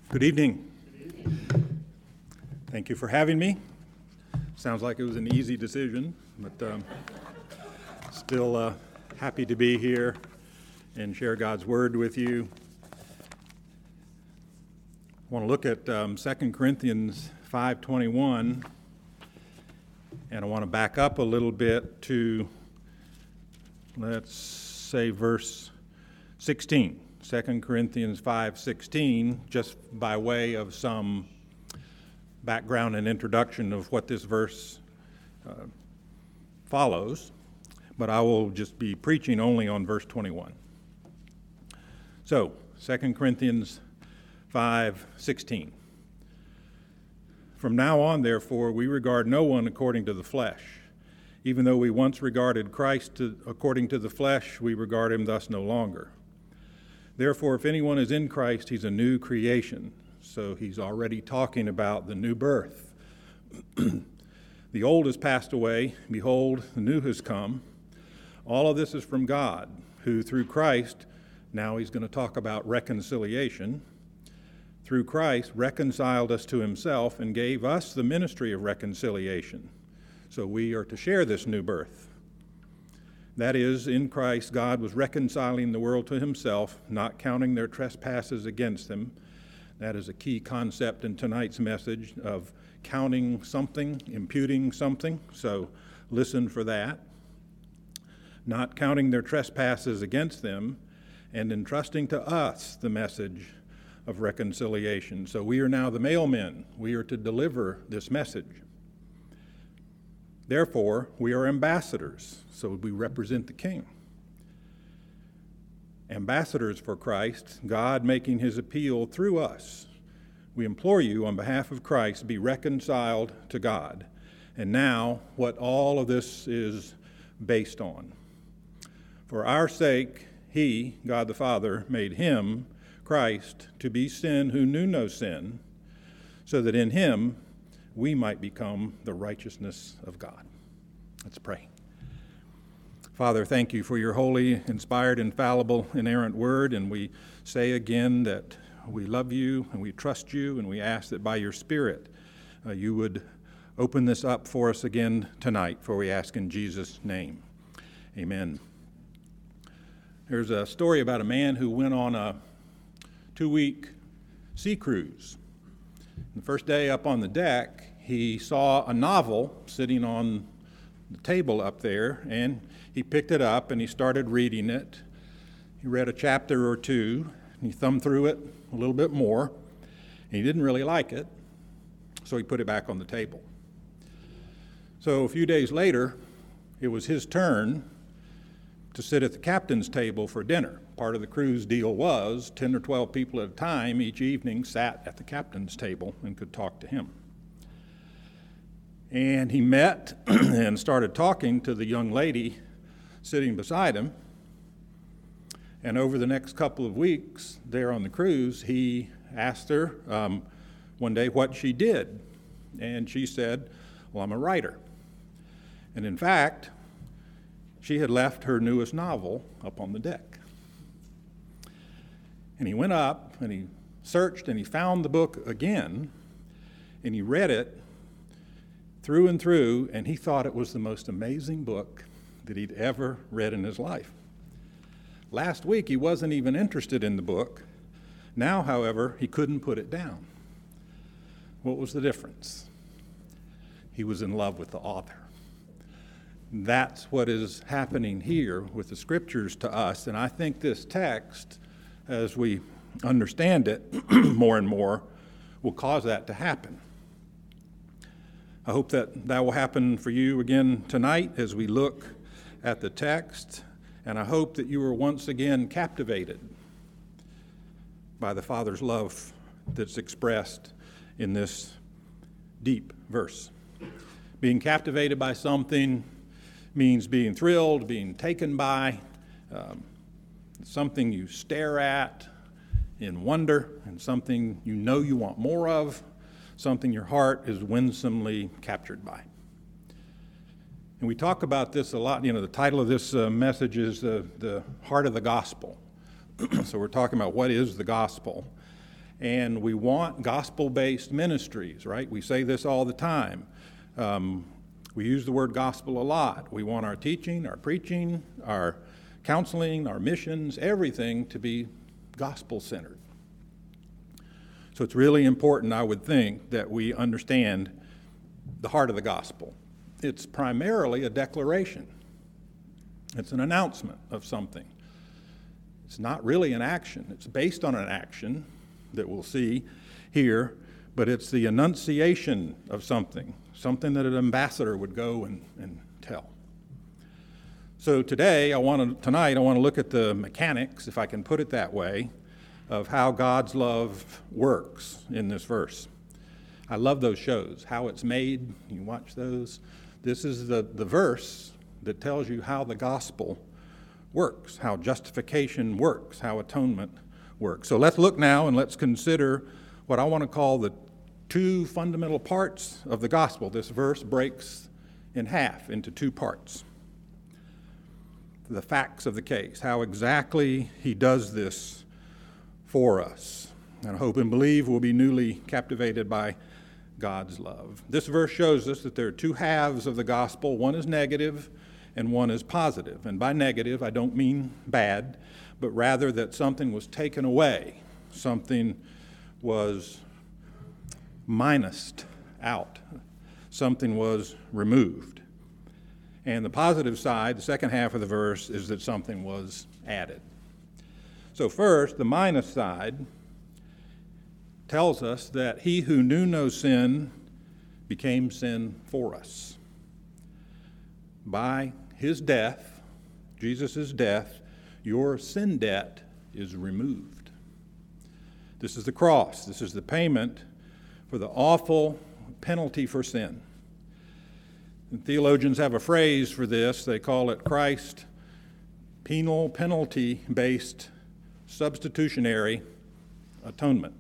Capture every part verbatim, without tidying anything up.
Good evening. Thank you for having me. Sounds like it was an easy decision, but um, still uh, happy to be here and share God's Word with you. I want to look at um, Second Corinthians five twenty-one, and I want to back up a little bit to, let's say, verse sixteen. Second Corinthians five sixteen, just by way of some background and introduction of what this verse uh, follows, but I will just be preaching only on verse twenty-one. So, Second Corinthians five sixteen. From now on, therefore, we regard no one according to the flesh. Even though we once regarded Christ to, according to the flesh, we regard him thus no longer. Therefore, if anyone is in Christ, he's a new creation. So he's already talking about the new birth. The old has passed away. Behold, the new has come. All of this is from God, who through Christ, now he's going to talk about reconciliation, through Christ reconciled us to himself and gave us the ministry of reconciliation. So we are to share this new birth. That is, in Christ, God was reconciling the world to himself, not counting their trespasses against them. That is a key concept in tonight's message of counting something, imputing something. So listen for that. Not counting their trespasses against them, and entrusting to us the message of reconciliation. So we are now the mailmen. We are to deliver this message. Therefore, we are ambassadors, so we represent the King. Ambassadors for Christ, God making his appeal through us. We implore you on behalf of Christ, be reconciled to God. And now, what all of this is based on. For our sake, he, God the Father, made him, Christ, to be sin who knew no sin, so that in him we might become the righteousness of God. Let's pray. Father, thank you for your holy, inspired, infallible, inerrant word, and we say again that we love you and we trust you, and we ask that by your Spirit uh, you would open this up for us again tonight, for we ask in Jesus' name. Amen. There's a story about a man who went on a two-week sea cruise. The first day up on the deck, he saw a novel sitting on the table up there, and he picked it up and he started reading it. He read a chapter or two, and he thumbed through it a little bit more, and he didn't really like it, so he put it back on the table. So a few days later, it was his turn to sit at the captain's table for dinner. Part of the cruise deal was ten or twelve people at a time each evening sat at the captain's table and could talk to him. And he met and started talking to the young lady sitting beside him. And over the next couple of weeks there on the cruise, he asked her um, one day what she did. And she said, well, I'm a writer. And in fact, she had left her newest novel up on the deck. And he went up and he searched and he found the book again, and he read it through and through, and he thought it was the most amazing book that he'd ever read in his life. Last week he wasn't even interested in the book. Now, however, he couldn't put it down. What was the difference? He was in love with the author. That's what is happening here with the scriptures to us, and I think this text, as we understand it more and more, will cause that to happen. I hope that that will happen for you again tonight as we look at the text, and I hope that you are once again captivated by the Father's love that's expressed in this deep verse. Being captivated by something means being thrilled, being taken by, um, something you stare at in wonder, and something you know you want more of, something your heart is winsomely captured by. And we talk about this a lot. You know, the title of this uh, message is uh, The Heart of the Gospel. So we're talking about what is the gospel. And we want gospel-based ministries, right? We say this all the time. Um, we use the word gospel a lot. We want our teaching, our preaching, our counseling, our missions, everything to be gospel-centered. So it's really important, I would think, that we understand the heart of the gospel. It's primarily a declaration. It's an announcement of something. It's not really an action. It's based on an action that we'll see here, but it's the enunciation of something, something that an ambassador would go and, and tell. So today, I want to, tonight, I want to look at the mechanics, if I can put it that way, of how God's love works in this verse. I love those shows, How It's Made. You watch those. This is the, the verse that tells you how the gospel works, how justification works, how atonement works. So let's look now and let's consider what I want to call the two fundamental parts of the gospel. This verse breaks in half into two parts. The facts of the case, how exactly he does this for us. And I hope and believe we'll be newly captivated by God's love. This verse shows us that there are two halves of the gospel. One is negative and one is positive. And by negative, I don't mean bad, but rather that something was taken away, something was minused out, something was removed. And the positive side, the second half of the verse, is that something was added. So first, the minus side tells us that he who knew no sin became sin for us. By his death, Jesus' death, your sin debt is removed. This is the cross. This is the payment for the awful penalty for sin. And theologians have a phrase for this. They call it Christ penal penalty-based substitutionary atonement.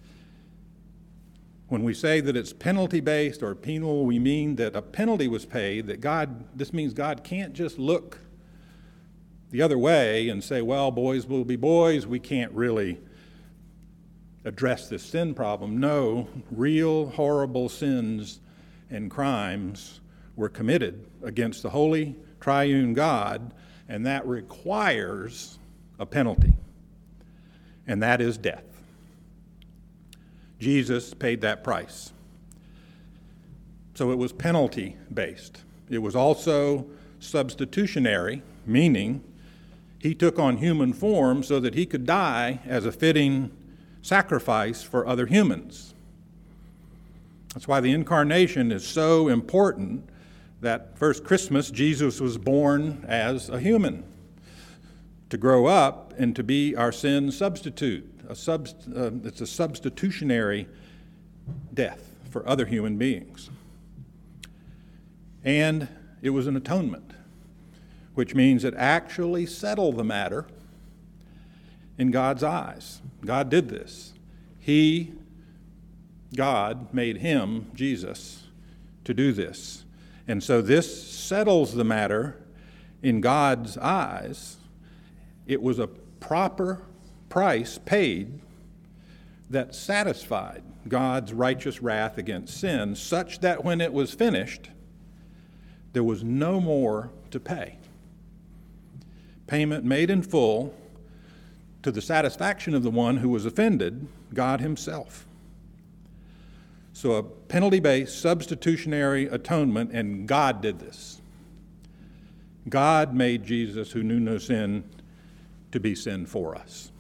When we say that it's penalty-based or penal, we mean that a penalty was paid, that God, this means God can't just look the other way and say, well, boys will be boys, we can't really address this sin problem. No, real horrible sins and crimes were committed against the holy triune God, and that requires a penalty, and that is death. Jesus paid that price. So it was penalty-based. It was also substitutionary, meaning he took on human form so that he could die as a fitting sacrifice for other humans. That's why the incarnation is so important, that first Christmas, Jesus was born as a human to grow up and to be our sin substitute. A subst- uh, it's a substitutionary death for other human beings. And it was an atonement, which means it actually settled the matter in God's eyes. God did this. He, God, made him, Jesus, to do this. And so this settles the matter in God's eyes. It was a proper price paid that satisfied God's righteous wrath against sin, such that when it was finished, there was no more to pay. Payment made in full to the satisfaction of the one who was offended, God himself. So a penalty-based substitutionary atonement, and God did this. God made Jesus, who knew no sin, to be sin for us.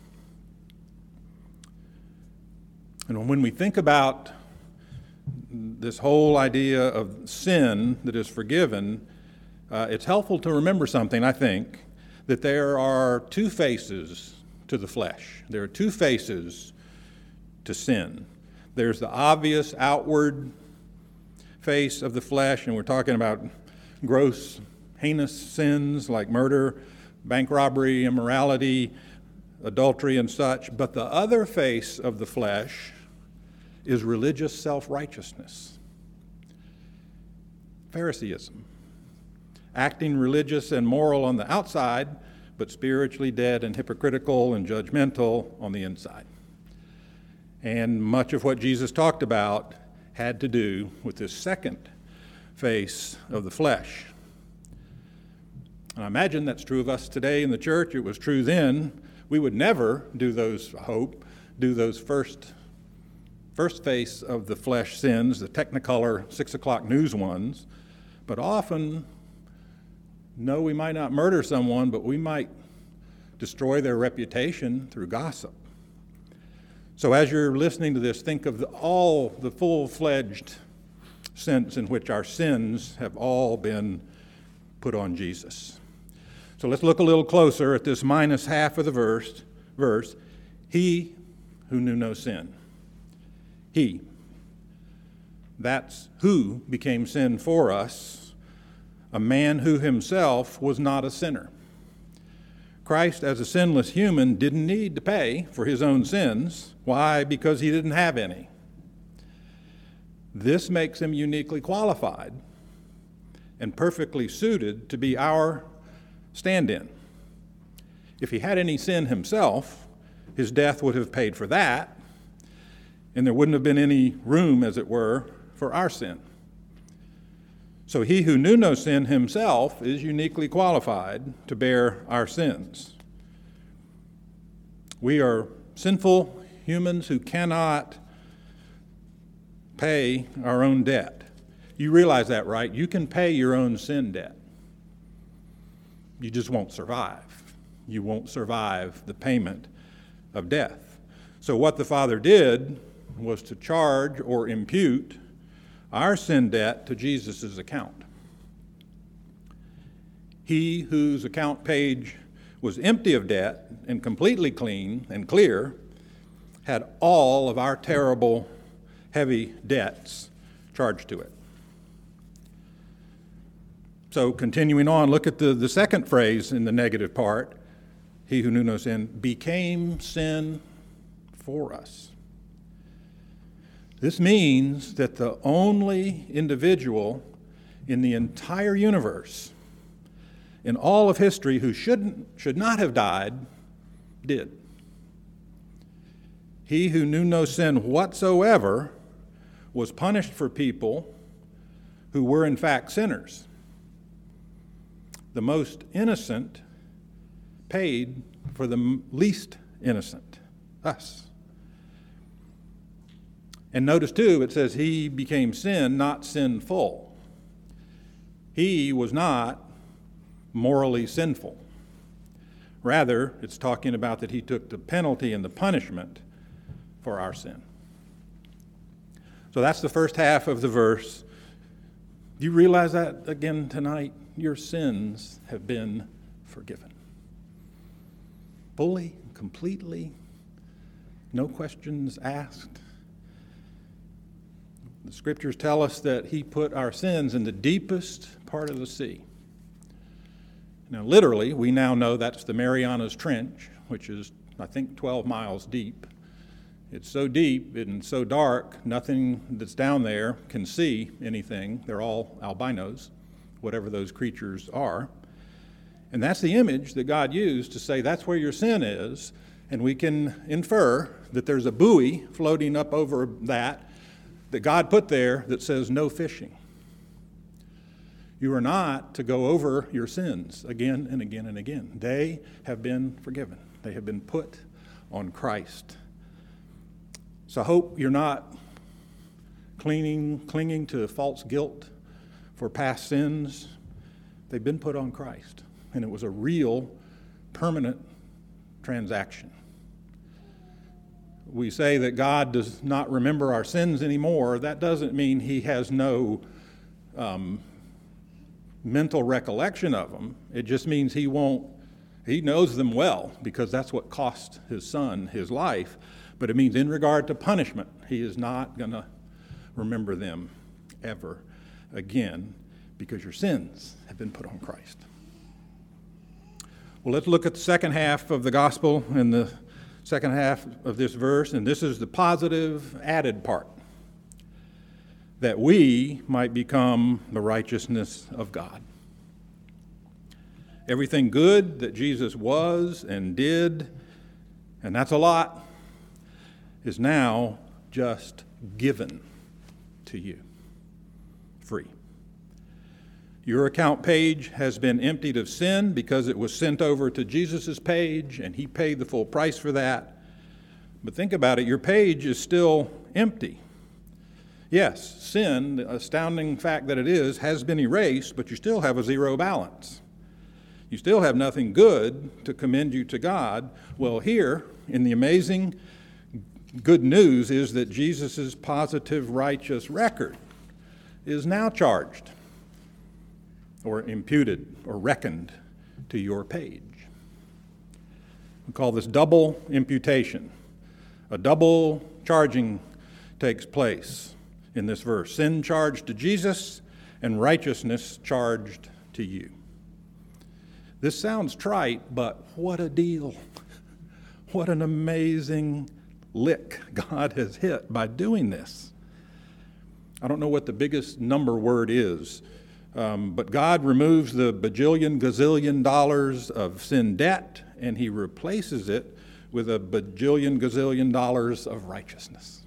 And when we think about this whole idea of sin that is forgiven, uh, it's helpful to remember something, I think, that there are two faces to the flesh. There are two faces to sin. There's the obvious outward face of the flesh, and we're talking about gross, heinous sins like murder, bank robbery, immorality, adultery, and such. But the other face of the flesh is religious self-righteousness, Phariseeism, acting religious and moral on the outside, but spiritually dead and hypocritical and judgmental on the inside. And much of what Jesus talked about had to do with this second face of the flesh. And I imagine that's true of us today in the church. It was true then. We would never do those, I hope, do those first, first face of the flesh sins, the Technicolor six o'clock news ones. But often, no, we might not murder someone, but we might destroy their reputation through gossip. So as you're listening to this, think of the, all the full-fledged sense in which our sins have all been put on Jesus. So let's look a little closer at this minus half of the verse. Verse, he who knew no sin. He. That's who became sin for us, a man who himself was not a sinner. Christ, as a sinless human, didn't need to pay for his own sins. Why? Because he didn't have any. This makes him uniquely qualified and perfectly suited to be our stand-in. If he had any sin himself, his death would have paid for that, and there wouldn't have been any room, as it were, for our sin. So he who knew no sin himself is uniquely qualified to bear our sins. We are sinful humans who cannot pay our own debt. You realize that, right? You can pay your own sin debt. You just won't survive. You won't survive the payment of death. So what the Father did was to charge or impute our sin debt to Jesus' account. He whose account page was empty of debt and completely clean and clear had all of our terrible, heavy debts charged to it. So continuing on, look at the, the second phrase in the negative part. He who knew no sin became sin for us. This means that the only individual in the entire universe, in all of history, who shouldn't, should not have died, did. He who knew no sin whatsoever was punished for people who were in fact sinners. The most innocent paid for the least innocent, us. And notice too, it says he became sin, not sinful. He was not morally sinful. Rather, it's talking about that he took the penalty and the punishment for our sin. So that's the first half of the verse. Do you realize that again tonight? Your sins have been forgiven. Fully, completely, no questions asked. The scriptures tell us that he put our sins in the deepest part of the sea. Now, literally, we now know that's the Marianas Trench, which is, I think, twelve miles deep. It's so deep and so dark, nothing that's down there can see anything. They're all albinos, whatever those creatures are. And that's the image that God used to say that's where your sin is, and we can infer that there's a buoy floating up over that that God put there that says no fishing. You are not to go over your sins again and again and again. They have been forgiven. They have been put on Christ. So I hope you're not clinging, clinging to false guilt for past sins. They've been put on Christ, and it was a real, permanent transaction. We say that God does not remember our sins anymore. That doesn't mean he has no um, mental recollection of them. It just means he won't, he knows them well, because that's what cost his son his life. But it means in regard to punishment, he is not going to remember them ever again, because your sins have been put on Christ. Well, let's look at the second half of the gospel and the second half of this verse, and this is the positive added part, that we might become the righteousness of God. Everything good that Jesus was and did, and that's a lot, is now just given to you, free. Your account page has been emptied of sin because it was sent over to Jesus' page, and he paid the full price for that. But think about it, your page is still empty. Yes, sin, the astounding fact that it is, has been erased, but you still have a zero balance. You still have nothing good to commend you to God. Well, here, in the amazing good news, is that Jesus' positive righteous record is now charged, or imputed, or reckoned to your page. We call this double imputation. A double charging takes place in this verse. Sin charged to Jesus, and righteousness charged to you. This sounds trite, but what a deal. What an amazing lick God has hit by doing this. I don't know what the biggest number word is, um, but God removes the bajillion, gazillion dollars of sin debt, and he replaces it with a bajillion, gazillion dollars of righteousness.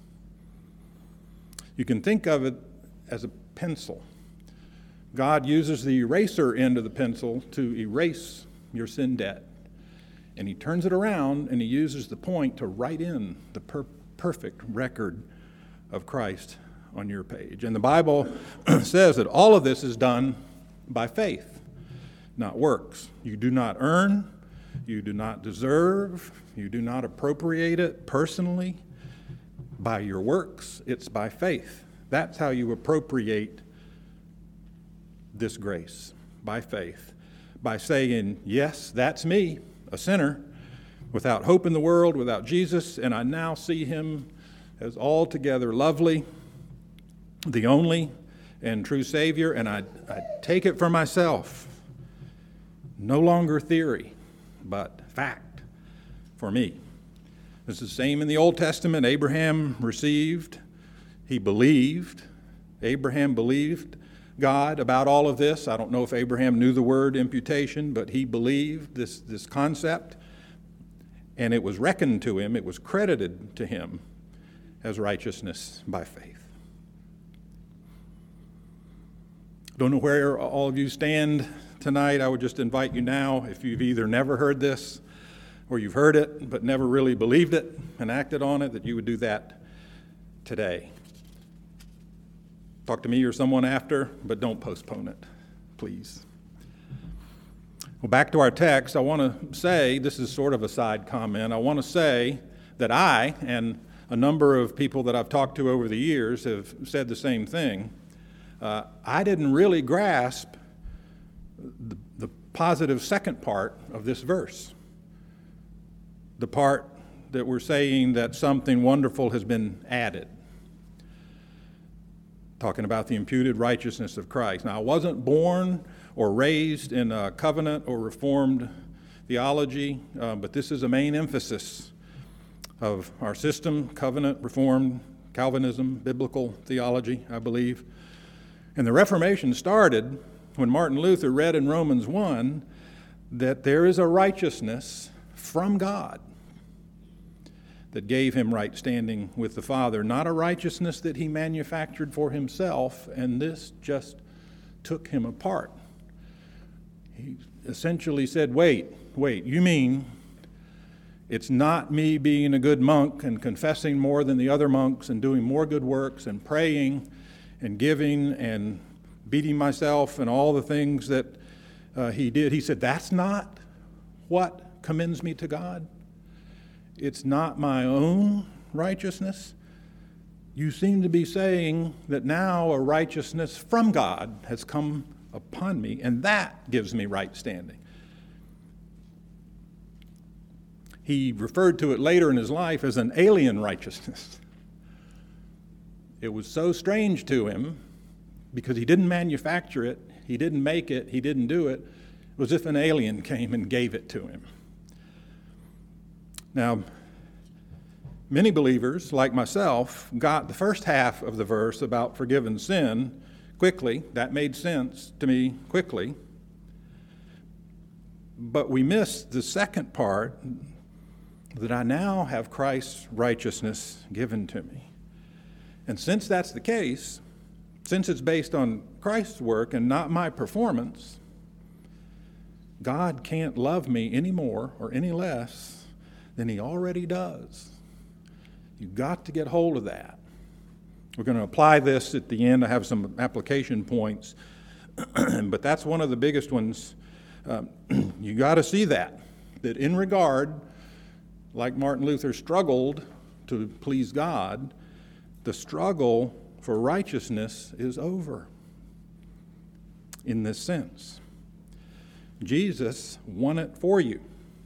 You can think of it as a pencil. God uses the eraser end of the pencil to erase your sin debt. And he turns it around and he uses the point to write in the per- perfect record of Christ on your page. And the Bible says that all of this is done by faith, not works. You do not earn, you do not deserve, you do not appropriate it personally by your works. It's by faith. That's how you appropriate this grace, by faith. By saying, yes, that's me, a sinner, without hope in the world, without Jesus, and I now see him as altogether lovely, the only and true Savior, and I, I take it for myself. No longer theory, but fact for me. It's the same in the Old Testament. Abraham received, he believed. Abraham believed God about all of this. I don't know if Abraham knew the word imputation, but he believed this, this concept, and it was reckoned to him, it was credited to him as righteousness by faith. Don't know where all of you stand tonight. I would just invite you now, if you've either never heard this or you've heard it but never really believed it and acted on it, that you would do that today. Talk to me or someone after, but don't postpone it, please. Well, back to our text, I want to say, this is sort of a side comment, I want to say that I and a number of people that I've talked to over the years have said the same thing. Uh, I didn't really grasp the, the positive second part of this verse. The part that we're saying that something wonderful has been added. Talking about the imputed righteousness of Christ. Now, I wasn't born or raised in a covenant or reformed theology, uh, but this is a main emphasis of our system, covenant, reformed, Calvinism, biblical theology, I believe. And the Reformation started when Martin Luther read in Romans one that there is a righteousness from God that gave him right standing with the Father, not a righteousness that he manufactured for himself, and this just took him apart. He essentially said, wait, wait, you mean it's not me being a good monk and confessing more than the other monks and doing more good works and praying and giving and beating myself and all the things that uh, he did. He said, that's not what commends me to God. It's not my own righteousness. You seem to be saying that now a righteousness from God has come upon me, and that gives me right standing. He referred to it later in his life as an alien righteousness. It was so strange to him because he didn't manufacture it, he didn't make it, he didn't do it. It was as if an alien came and gave it to him. Now, many believers, like myself, got the first half of the verse about forgiven sin quickly. That made sense to me quickly. But we missed the second part that I now have Christ's righteousness given to me. And since that's the case, since it's based on Christ's work and not my performance, God can't love me any more or any less than he already does. You've got to get hold of that. We're going to apply this at the end. I have some application points, but that's one of the biggest ones. Um, you got to see that, that in regard, like Martin Luther struggled to please God, the struggle for righteousness is over in this sense. Jesus won it for you.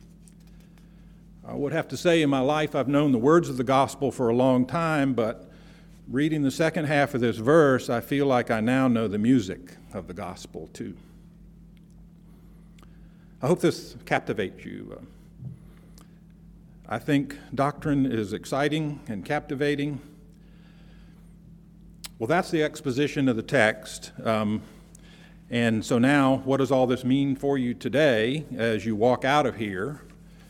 I would have to say in my life I've known the words of the gospel for a long time, but reading the second half of this verse, I feel like I now know the music of the gospel too. I hope this captivates you. I think doctrine is exciting and captivating. Well, that's the exposition of the text. Um, and so now, what does all this mean for you today as you walk out of here?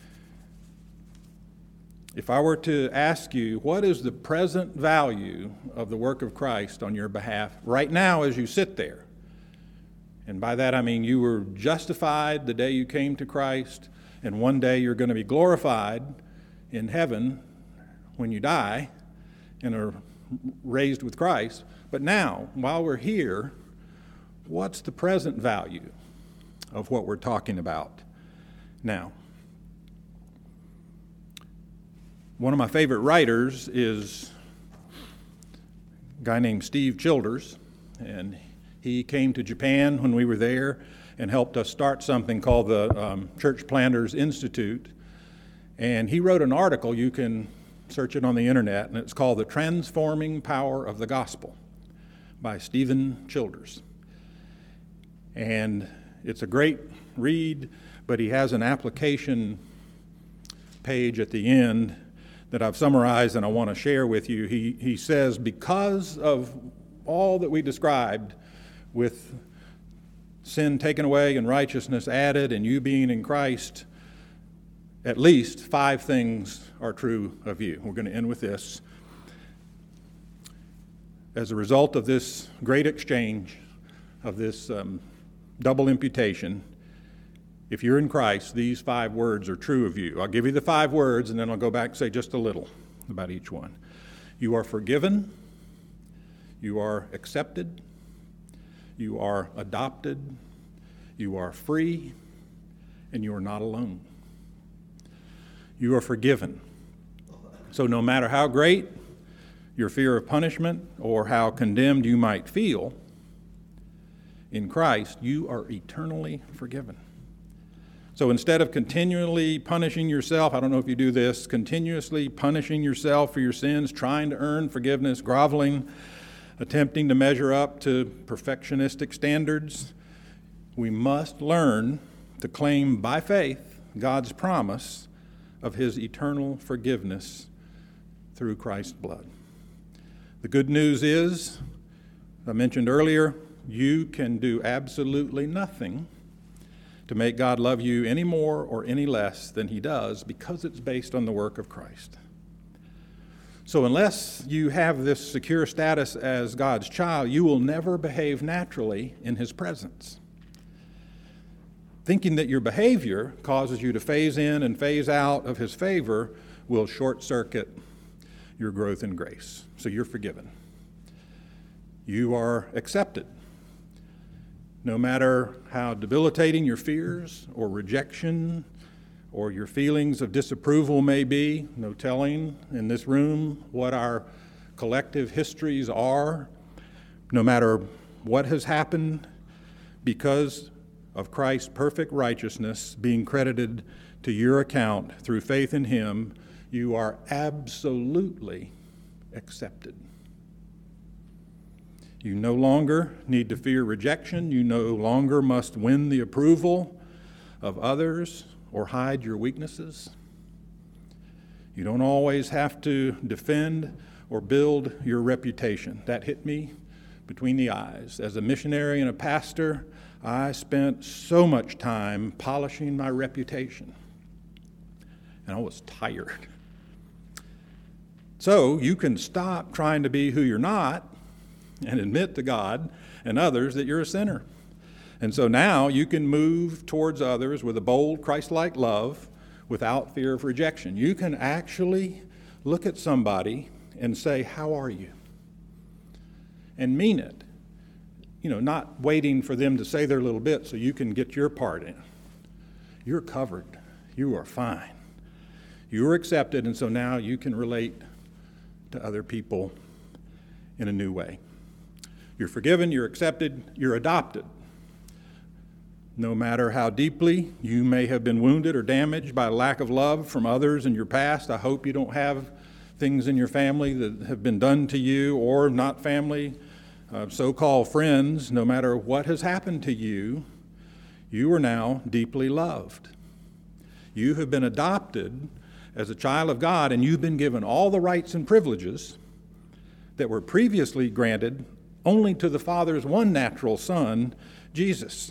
If I were to ask you, what is the present value of the work of Christ on your behalf right now as you sit there? And by that I mean you were justified the day you came to Christ, and one day you're going to be glorified in heaven when you die and are raised with Christ. But now, while we're here, what's the present value of what we're talking about now? One of my favorite writers is a guy named Steve Childers, and he came to Japan when we were there and helped us start something called the um, Church Planters Institute. And he wrote an article, you can search it on the internet, and it's called The Transforming Power of the Gospel by Stephen Childers. And it's a great read, but he has an application page at the end that I've summarized and I want to share with you. He, he says, because of all that we described with sin taken away and righteousness added and you being in Christ, at least five things are true of you. We're going to end with this. As a result of this great exchange, of this um, double imputation, if you're in Christ, these five words are true of you. I'll give you the five words, and then I'll go back and say just a little about each one. You are forgiven. You are accepted. You are adopted. You are free. And you are not alone. You are forgiven. So no matter how great your fear of punishment or how condemned you might feel, in Christ, you are eternally forgiven. So instead of continually punishing yourself, I don't know if you do this, continuously punishing yourself for your sins, trying to earn forgiveness, groveling, attempting to measure up to perfectionistic standards, we must learn to claim by faith God's promise of his eternal forgiveness through Christ's blood. The good news is, I mentioned earlier, you can do absolutely nothing to make God love you any more or any less than he does, because it's based on the work of Christ. So unless you have this secure status as God's child, you will never behave naturally in his presence. Thinking that your behavior causes you to phase in and phase out of his favor will short-circuit your growth in grace. So you're forgiven. You are accepted. No matter how debilitating your fears or rejection or your feelings of disapproval may be, no telling in this room what our collective histories are, no matter what has happened, because of Christ's perfect righteousness being credited to your account through faith in him, you are absolutely accepted. You no longer need to fear rejection. You no longer must win the approval of others or hide your weaknesses. You don't always have to defend or build your reputation. That hit me between the eyes. As a missionary and a pastor, I spent so much time polishing my reputation. and I was tired. So you can stop trying to be who you're not and admit to God and others that you're a sinner. And so now you can move towards others with a bold, Christ-like love without fear of rejection. You can actually look at somebody and say, "How are you?" and mean it. You know, not waiting for them to say their little bit so you can get your part in. You're covered. You are fine. You are accepted, and so now you can relate to other people in a new way. You're forgiven, you're accepted, you're adopted. No matter how deeply you may have been wounded or damaged by lack of love from others in your past, I hope you don't have things in your family that have been done to you, or not family, uh, so-called friends. No matter what has happened to you, you are now deeply loved. You have been adopted as a child of God, and you've been given all the rights and privileges that were previously granted only to the Father's one natural Son, Jesus.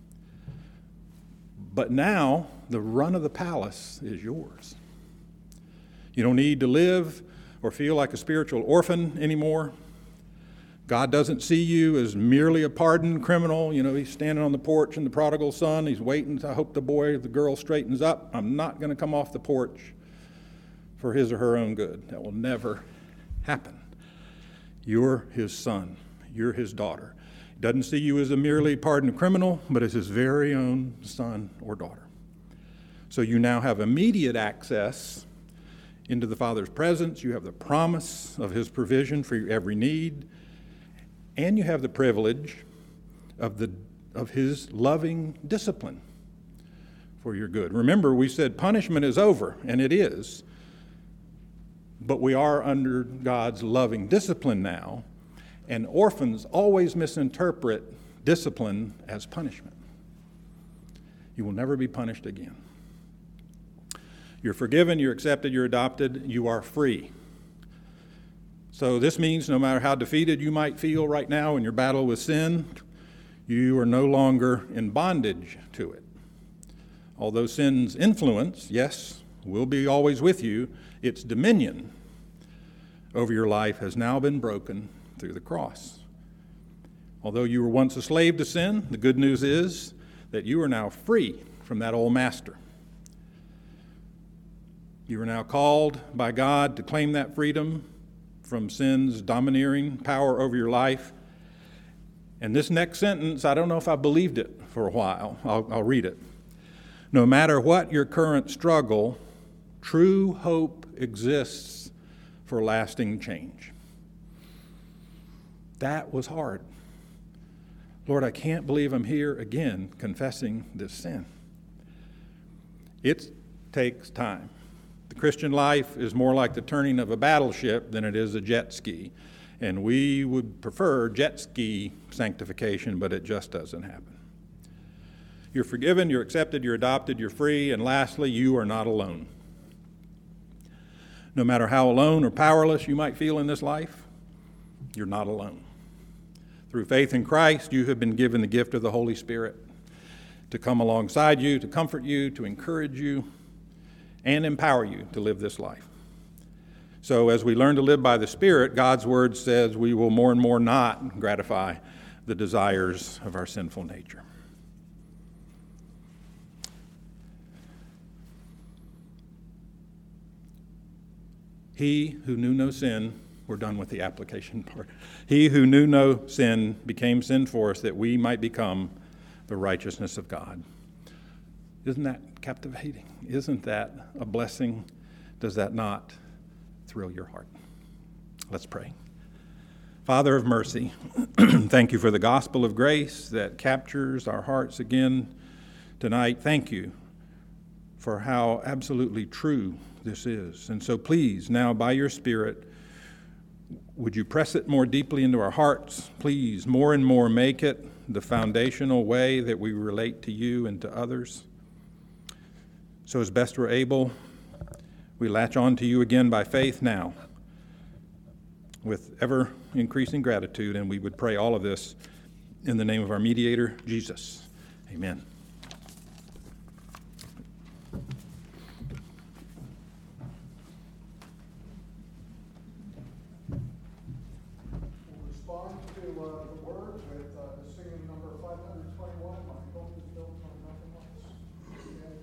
But now, the run of the palace is yours. You don't need to live or feel like a spiritual orphan anymore. God doesn't see you as merely a pardoned criminal. You know, he's standing on the porch and the prodigal son, he's waiting. I hope the boy or the girl straightens up. I'm not going to come off the porch for his or her own good. That will never happen. You're his son. You're his daughter. He doesn't see you as a merely pardoned criminal, but as his very own son or daughter. So you now have immediate access into the Father's presence. You have the promise of his provision for your every need. And you have the privilege of the of his loving discipline for your good. Remember, we said punishment is over, and it is. But we are under God's loving discipline now, and orphans always misinterpret discipline as punishment. You will never be punished again. You're forgiven, you're accepted, you're adopted, you are free. So this means no matter how defeated you might feel right now in your battle with sin, you are no longer in bondage to it. Although sin's influence, yes, will be always with you, its dominion over your life has now been broken through the cross. Although you were once a slave to sin, the good news is that you are now free from that old master. You are now called by God to claim that freedom from sin's domineering power over your life. And this next sentence, I don't know if I believed it for a while. I'll, I'll read it. No matter what your current struggle, true hope exists for lasting change. That was hard. Lord, I can't believe I'm here again confessing this sin. It takes time. The Christian life is more like the turning of a battleship than it is a jet ski. And we would prefer jet ski sanctification, but it just doesn't happen. You're forgiven, you're accepted, you're adopted, you're free, and lastly, you are not alone. No matter how alone or powerless you might feel in this life, you're not alone. Through faith in Christ, you have been given the gift of the Holy Spirit to come alongside you, to comfort you, to encourage you, and empower you to live this life. So as we learn to live by the Spirit, God's word says we will more and more not gratify the desires of our sinful nature. He who knew no sin, we're done with the application part. He who knew no sin became sin for us that we might become the righteousness of God. Isn't that captivating? Isn't that a blessing? Does that not thrill your heart? Let's pray. Father of mercy, thank you for the gospel of grace that captures our hearts again tonight. Thank you for how absolutely true this is. And so please, now by your Spirit, would you press it more deeply into our hearts? Please, more and more make it the foundational way that we relate to you and to others. So as best we're able, we latch on to you again by faith now with ever increasing gratitude, and we would pray all of this in the name of our mediator, Jesus. Amen. to uh, the word with uh, the singing number five hundred twenty-one, My Hope is Built on Nothing Less. And